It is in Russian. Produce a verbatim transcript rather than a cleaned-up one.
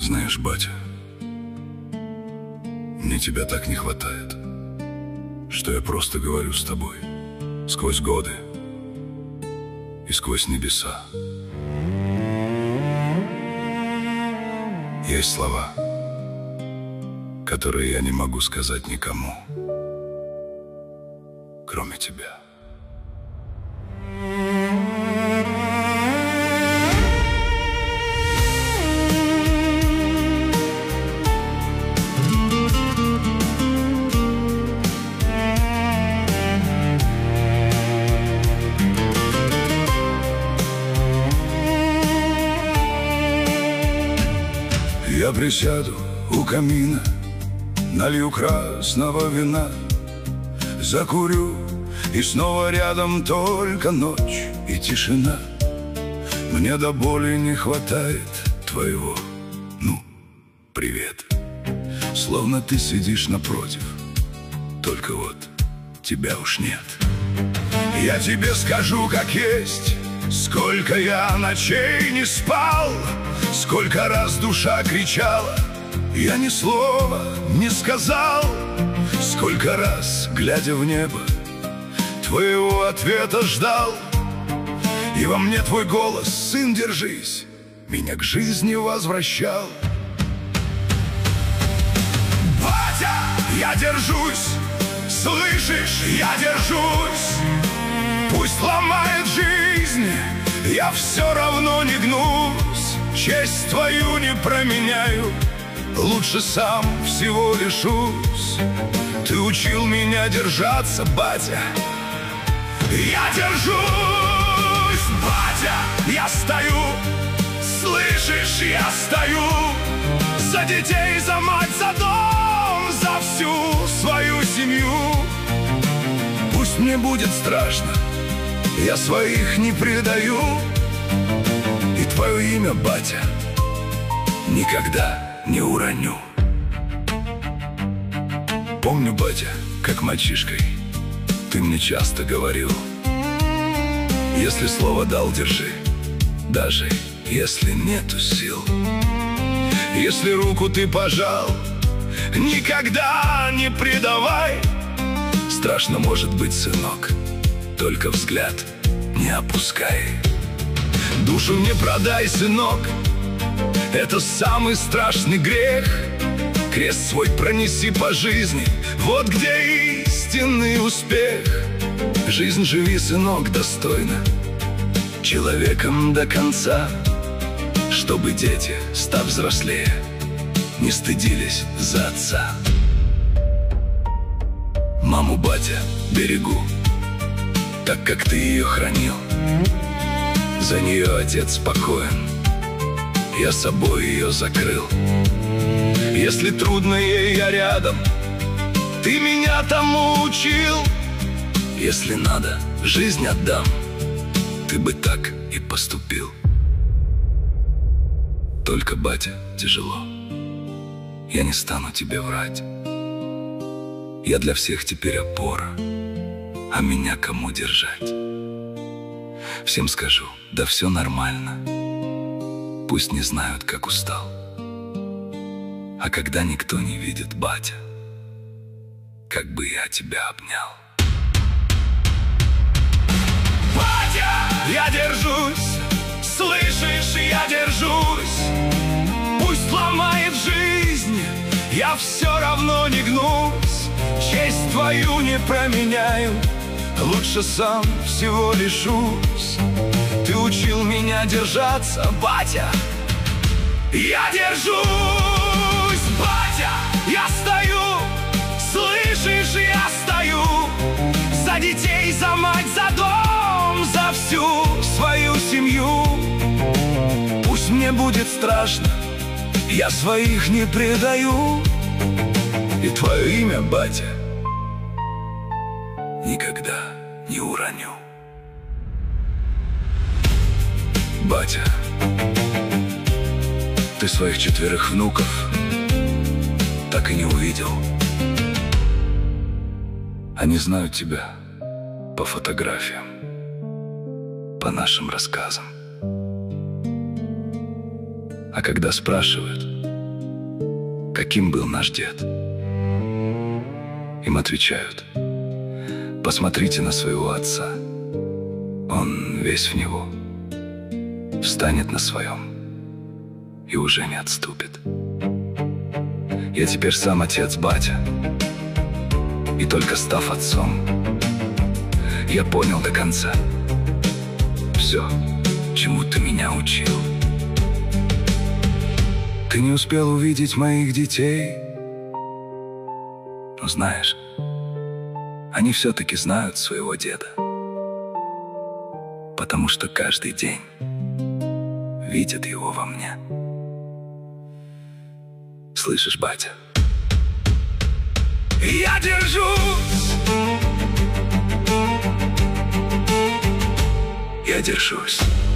Знаешь, батя, мне тебя так не хватает, что я просто говорю с тобой сквозь годы и сквозь небеса. Есть слова, которые я не могу сказать никому, кроме тебя. Я присяду у камина, налью красного вина, закурю, и снова рядом только ночь и тишина. Мне до боли не хватает твоего, ну, привет. Словно ты сидишь напротив, только вот тебя уж нет. Я тебе скажу, как есть, сколько я ночей не спал, сколько раз душа кричала, я ни слова не сказал. Сколько раз, глядя в небо, твоего ответа ждал. И во мне твой голос: сын, держись, меня к жизни возвращал. Батя, я держусь, слышишь, я держусь. Пусть ломает жизнь, я все равно не гнусь. Честь твою не променяю, лучше сам всего лишусь. Ты учил меня держаться, батя, я держусь. Батя, я стою, слышишь, я стою. За детей, за мать, за дом, за всю свою семью. Пусть мне будет страшно, я своих не предаю. И твое имя, батя, никогда не уроню. Помню, батя, как мальчишкой ты мне часто говорил: если слово дал, держи, даже если нету сил. Если руку ты пожал, никогда не предавай. Страшно может быть, сынок, только взгляд не опускай. Душу не продай, сынок, это самый страшный грех. Крест свой пронеси по жизни, вот где истинный успех. Жизнь живи, сынок, достойно, человеком до конца, чтобы дети, став взрослее, не стыдились за отца. Маму, батя, берегу, так как ты ее хранил. За нее отец спокоен, я собой ее закрыл. Если трудно ей, я рядом, ты меня тому учил. Если надо, жизнь отдам, ты бы так и поступил. Только, батя, тяжело, я не стану тебе врать. Я для всех теперь опора, а меня кому держать? Всем скажу, да все нормально, пусть не знают, как устал. А когда никто не видит, батя, как бы я тебя обнял. Батя, я держусь, слышишь, я держусь. Пусть ломает жизнь, я все равно не гнусь. Честь твою не променяю, лучше сам всего лишусь. Ты учил меня держаться, батя, я держусь. Батя, я стою, слышишь, я стою. За детей, за мать, за дом, за всю свою семью. Пусть мне будет страшно, я своих не предаю. И твое имя, батя, никогда не уроню. Батя, ты своих четверых внуков так и не увидел. Они знают тебя по фотографиям, по нашим рассказам. А когда спрашивают, каким был наш дед. Им отвечают: посмотрите на своего отца, он весь в него, встанет на своем и уже не отступит. Я теперь сам отец, батя, и только став отцом, я понял до конца все, чему ты меня учил. Ты не успел увидеть моих детей, но знаешь, они все-таки знают своего деда, потому что каждый день видят его во мне. Слышишь, батя? Я держусь, я держусь.